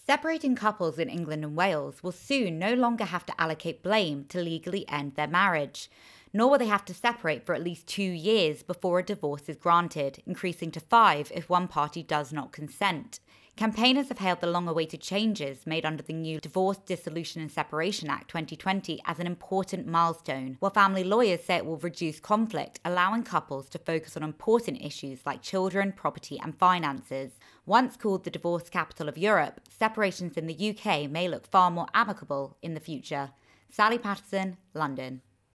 Separating couples in England and Wales will soon no longer have to allocate blame to legally end their marriage, nor will they have to separate for at least 2 years before a divorce is granted, increasing to 5 if one party does not consent. Campaigners have hailed the long-awaited changes made under the new Divorce, Dissolution and Separation Act 2020 as an important milestone, while family lawyers say it will reduce conflict, allowing couples to focus on important issues like children, property and finances. Once called the divorce capital of Europe, separations in the UK may look far more amicable in the future. Sally Patterson, London.